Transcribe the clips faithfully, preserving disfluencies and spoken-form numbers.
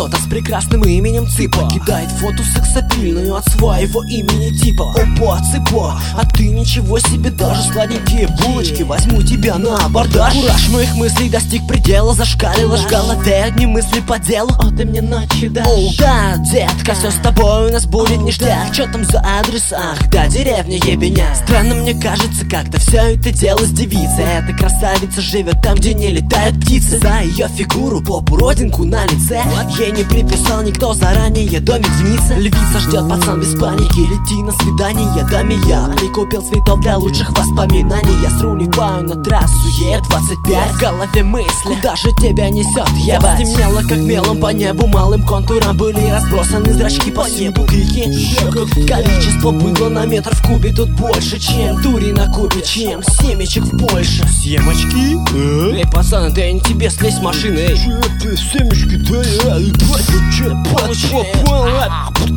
Кто-то с прекрасным именем Цыпа кидает фото сексапильную от своего имени типа. Опа, Цыпа, а ты ничего себе, даже сладенькие булочки. Возьму тебя на абордаж. Кураж моих мыслей достиг предела, зашкалила в голове одни мысли по делу. О, ты мне ночи дашь. О, да, детка, все с тобой у нас будет ништяк. Чё там за адрес? Ах, да, деревня Ебеня. Странно мне кажется, как-то все это дело с девицей. Эта красавица живет там, где не летают птицы. За ее фигуру, попу, родинку на лице ей не приписал никто заранее домик в Ницце. Львица ждет пацан без паники, лети на свидание, даме я не купил цветов для лучших воспоминаний. Я сруливаю на трассу Е двадцать пять. В голове мысли, куда же тебя несет, ебать. Стемнело как мелом по небу, малым контуром были разбросаны зрачки по небу. Крики, количество было на метр в кубе тут больше, чем тури на Кубе, чем семечек в Польше. Семечки? А? Эй, пацан, да я не тебе слезь с машины, эй. Че ты, семечки, да я, че, получи.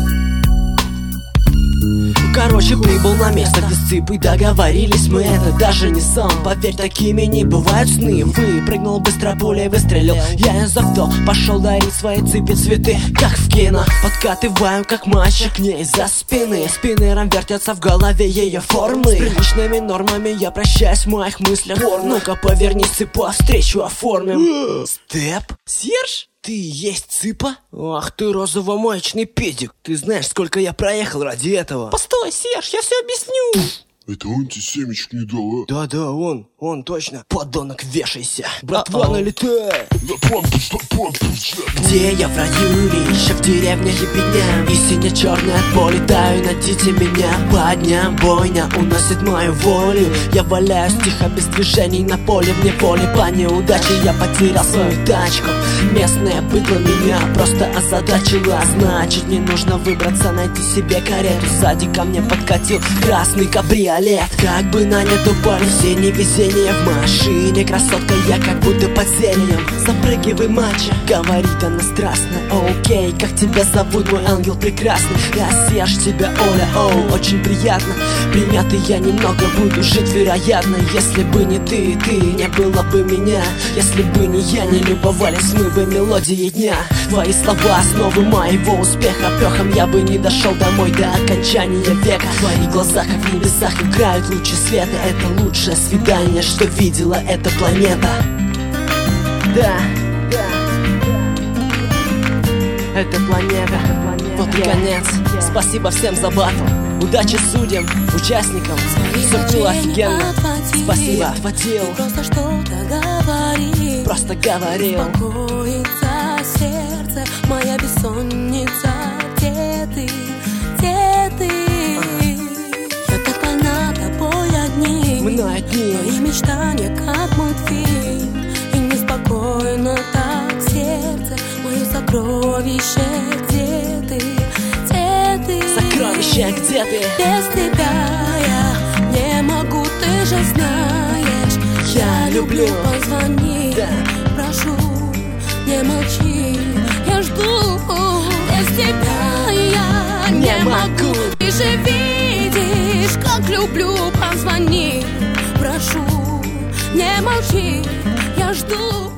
Короче, прибыл на место, где с Цыпой договорились мы. Это даже не сон, поверь, такими не бывают сны. Выпрыгнул быстро, пулей выстрелил я из авто, пошел дарить своей Цыпе цветы, как в кино. Подкатываю, как мальчик к ней за спины. Спиннером вертятся в голове ее формы. С приличными нормами я прощаюсь в моих мыслях. Ну-ка повернись, Цыпа, встречу оформим. Степ? Серж? Ты есть Цыпа? Ах ты розово-маечный педик. Ты знаешь, сколько я проехал ради этого. Постой, Серж, я все объясню. Это он тебе семечек не дал, а? Да-да, он, он точно. Подонок, вешайся. Братва, налетай. На пампус, на пампус. Где я в раю Риша, в деревне Ебеня. И сине-черный от боли таю, найдите меня. По дням бойня уносит мою волю. Я валяюсь тихо, без движений на поле. В неволе по неудаче я потерял свою тачку. Местное быдло меня просто озадачило. Значит, мне нужно выбраться, найти себе карету. Сзади ко мне подкатил красный кабриолет. Как бы на нет упали все невезения в машине. Красотка, я как будто под зельем. Запрыгивай, мачо, говорит она страстно. Окей, как тебя зовут, мой ангел прекрасный? Я Серж, тебя Оля, оу, очень приятно. Примятый я немного буду жить, вероятно. Если бы не ты, ты, не было бы меня. Если бы не я, не любовались мы бы мелодией дня. Твои слова основы моего успеха. Пехом я бы не дошел домой до окончания века. В твоих глазах, как в небесах, играют лучи света. Это лучшее свидание, что видела эта планета. Да, да, это планета. Вот и конец. Спасибо всем за батл. Удачи судьям, участникам. Все было офигенно. Спасибо, отводил. Просто что-то говорил. Просто говорил. Успокоится сердце, моя бессонница. Где ты, где ты? Я так больна тобой одни. Мы одни. Твои мечтания как мультфильм. И неспокойно так сердце. Мое сокровище, где ты, где ты? Сокровище, где ты? Без тебя я не могу, ты же знаешь. Я люблю. Позвони, да. Прошу, не молчи, я жду. Без тебя я не, не могу. Ты же видишь, как люблю. Позвони, прошу, не молчи, я жду.